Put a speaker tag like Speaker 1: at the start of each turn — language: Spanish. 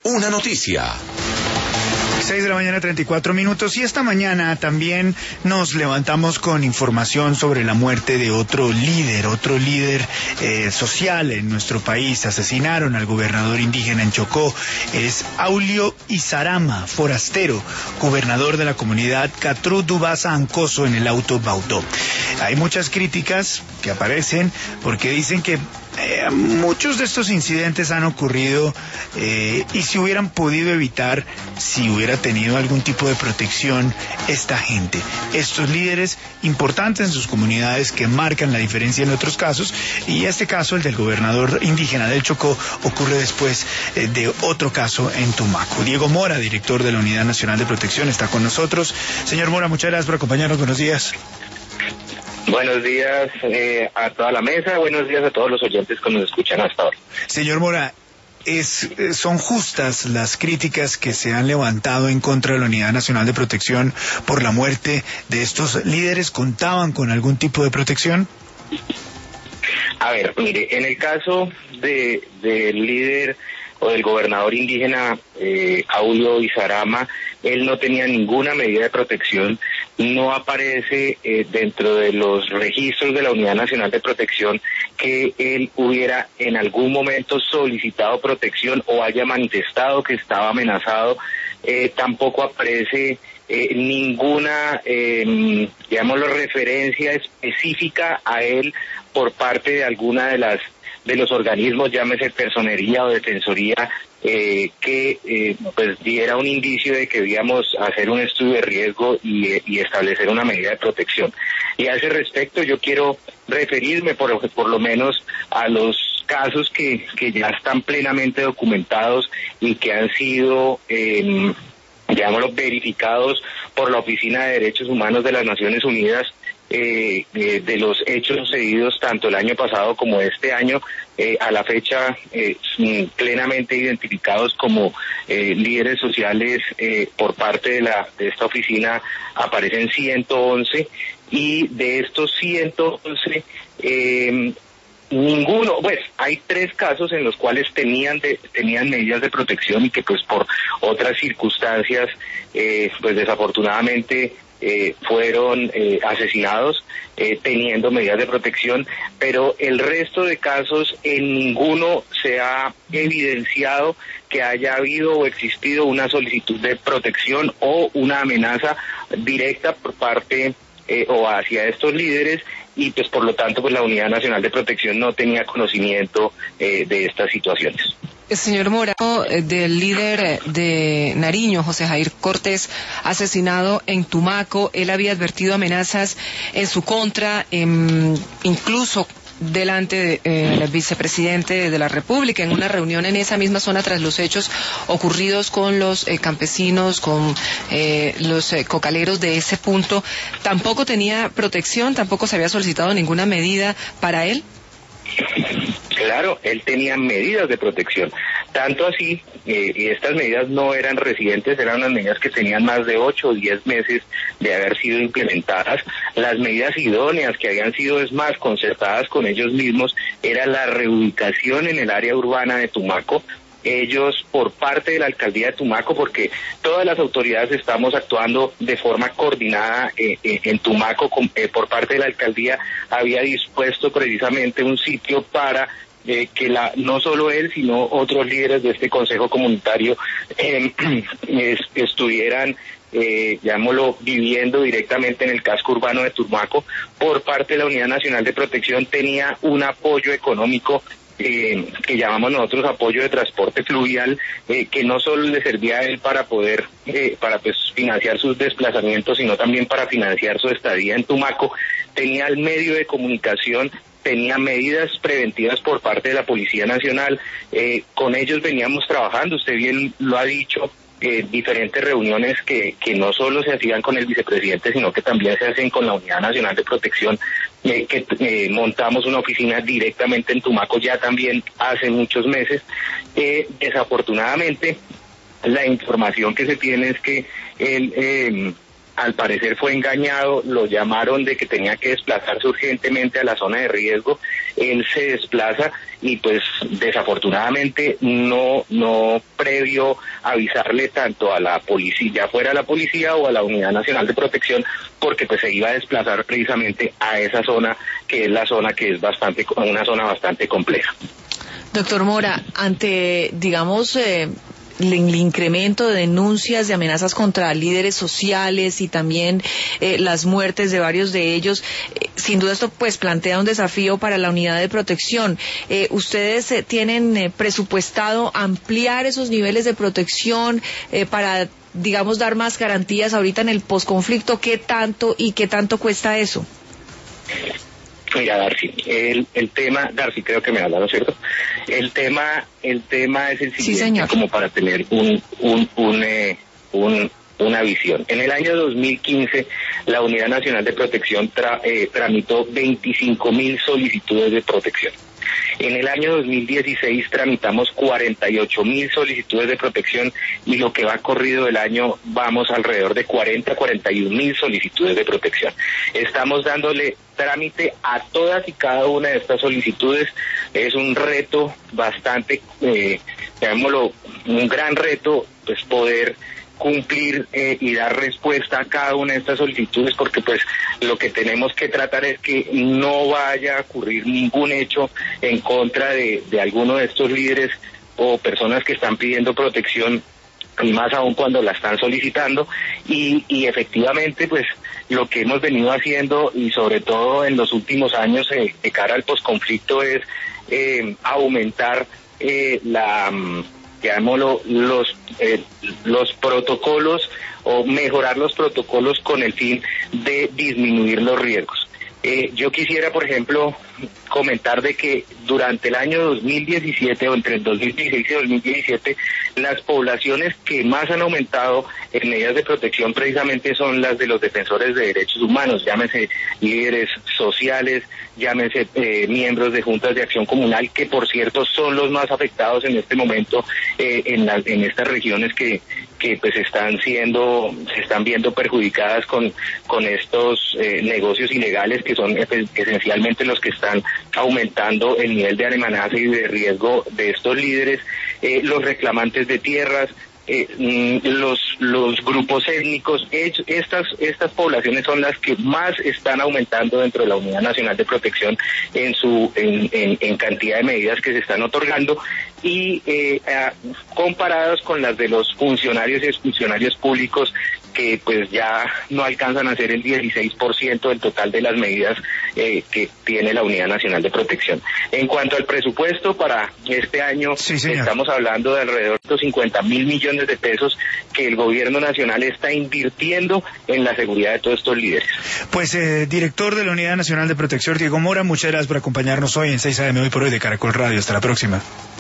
Speaker 1: una noticia.
Speaker 2: 6 de la mañana, 34 minutos, y esta mañana también nos levantamos con información sobre la muerte de otro líder social en nuestro país. Asesinaron al gobernador indígena en Chocó. Es Aulio Izarama, forastero, gobernador de la comunidad Catrú Dubasa Ancoso en el Alto Baudó. Hay muchas críticas que aparecen porque dicen que muchos de estos incidentes han ocurrido y se hubieran podido evitar si hubiera tenido algún tipo de protección esta gente, estos líderes importantes en sus comunidades que marcan la diferencia en otros casos, y este caso, el del gobernador indígena del Chocó, ocurre después de otro caso en Tumaco. Diego Mora, director de la Unidad Nacional de Protección, está con nosotros. Señor Mora, muchas gracias por acompañarnos. Buenos días.
Speaker 3: Buenos días a toda la mesa, buenos días a todos los oyentes que nos escuchan hasta ahora.
Speaker 2: Señor Mora, ¿son justas las críticas que se han levantado en contra de la Unidad Nacional de Protección por la muerte de estos líderes? ¿Contaban con algún tipo de protección?
Speaker 3: A ver, mire, en el caso del líder o del gobernador indígena Aulio Izarama, él no tenía ninguna medida de protección, no aparece dentro de los registros de la Unidad Nacional de Protección que él hubiera en algún momento solicitado protección o haya manifestado que estaba amenazado. Tampoco aparece ninguna, digámoslo, referencia específica a él por parte de alguna de los organismos, llámese personería o defensoría, que pues diera un indicio de que debíamos hacer un estudio de riesgo y establecer una medida de protección. Y a ese respecto yo quiero referirme por lo menos a los casos que ya están plenamente documentados y que han sido digámoslo, verificados por la Oficina de Derechos Humanos de las Naciones Unidas, de los hechos sucedidos tanto el año pasado como este año, a la fecha plenamente identificados como líderes sociales por parte de esta oficina. Aparecen 111, y de estos 111 ninguno, pues hay 3 casos en los cuales tenían medidas de protección y que pues por otras circunstancias pues desafortunadamente fueron asesinados teniendo medidas de protección, pero el resto de casos en ninguno se ha evidenciado que haya habido o existido una solicitud de protección o una amenaza directa por parte o hacia estos líderes, y pues por lo tanto pues la Unidad Nacional de Protección no tenía conocimiento de estas situaciones.
Speaker 4: Señor Mora, del líder de Nariño, José Jair Cortés, asesinado en Tumaco, él había advertido amenazas en su contra, incluso delante del vicepresidente de la República, en una reunión en esa misma zona tras los hechos ocurridos con los campesinos, con los cocaleros de ese punto. ¿Tampoco tenía protección? ¿Tampoco se había solicitado ninguna medida para él?
Speaker 3: Claro, él tenía medidas de protección, tanto así, y estas medidas no eran recientes, eran unas medidas que tenían más de 8 o 10 meses de haber sido implementadas. Las medidas idóneas que habían sido, es más, concertadas con ellos mismos, era la reubicación en el área urbana de Tumaco. Ellos, por parte de la alcaldía de Tumaco, porque todas las autoridades estamos actuando de forma coordinada en Tumaco, por parte de la alcaldía había dispuesto precisamente un sitio para que no solo él, sino otros líderes de este consejo comunitario estuvieran, llamémoslo, viviendo directamente en el casco urbano de Tumaco. Por parte de la Unidad Nacional de Protección tenía un apoyo económico que llamamos nosotros apoyo de transporte fluvial, que no solo le servía a él para poder financiar sus desplazamientos, sino también para financiar su estadía en Tumaco. Tenía el medio de comunicación, tenía medidas preventivas por parte de la Policía Nacional. Con ellos veníamos trabajando, usted bien lo ha dicho, diferentes reuniones que no solo se hacían con el vicepresidente, sino que también se hacen con la Unidad Nacional de Protección, que montamos una oficina directamente en Tumaco ya también hace muchos meses. Desafortunadamente, la información que se tiene es que él al parecer fue engañado, lo llamaron de que tenía que desplazarse urgentemente a la zona de riesgo, él se desplaza y pues desafortunadamente no previo avisarle tanto a la policía, ya fuera la policía o a la Unidad Nacional de Protección, porque pues se iba a desplazar precisamente a esa zona, que es la zona que es una zona bastante compleja.
Speaker 1: Doctor Mora, ante, digamos, el incremento de denuncias de amenazas contra líderes sociales y también las muertes de varios de ellos, sin duda esto pues plantea un desafío para la unidad de protección. ¿Ustedes tienen presupuestado ampliar esos niveles de protección para, digamos, dar más garantías ahorita en el posconflicto? ¿Qué tanto y qué tanto cuesta eso?
Speaker 3: Mira, Darcy, el tema, Darcy, creo que me habla, ¿no es cierto? El tema es el siguiente,
Speaker 1: sí, señor,
Speaker 3: como para tener una visión. En el año 2015, la Unidad Nacional de Protección tramitó 25.000 solicitudes de protección. En el año 2016 tramitamos 48.000 solicitudes de protección y lo que va corrido del año vamos alrededor de 41.000 solicitudes de protección. Estamos dándole trámite a todas y cada una de estas solicitudes. Es un reto bastante, llamémoslo, un gran reto, pues poder cumplir y dar respuesta a cada una de estas solicitudes, porque pues lo que tenemos que tratar es que no vaya a ocurrir ningún hecho en contra de alguno de estos líderes o personas que están pidiendo protección, y más aún cuando la están solicitando, y efectivamente pues lo que hemos venido haciendo, y sobre todo en los últimos años de cara al posconflicto, es aumentar llamémoslo, los protocolos, o mejorar los protocolos con el fin de disminuir los riesgos. Yo quisiera, por ejemplo, comentar de que durante el año 2017, o entre el 2016 y 2017, las poblaciones que más han aumentado en medidas de protección precisamente son las de los defensores de derechos humanos, llámese líderes sociales, llámese miembros de juntas de acción comunal, que por cierto son los más afectados en este momento en estas regiones que pues se están viendo perjudicadas con estos negocios ilegales, que son esencialmente los que están aumentando el nivel de amenaza y de riesgo de estos líderes, los reclamantes de tierras, los grupos étnicos. Estas poblaciones son las que más están aumentando dentro de la Unidad Nacional de Protección en cantidad de medidas que se están otorgando, y comparadas con las de los funcionarios y exfuncionarios públicos, que pues ya no alcanzan a ser el 16% del total de las medidas que tiene la Unidad Nacional de Protección. En cuanto al presupuesto para este año, sí, estamos hablando de alrededor de 50.000 millones de pesos que el gobierno nacional está invirtiendo en la seguridad de todos estos líderes.
Speaker 2: Pues director de la Unidad Nacional de Protección, Diego Mora, muchas gracias por acompañarnos hoy en 6 AM Hoy por Hoy de Caracol Radio. Hasta la próxima.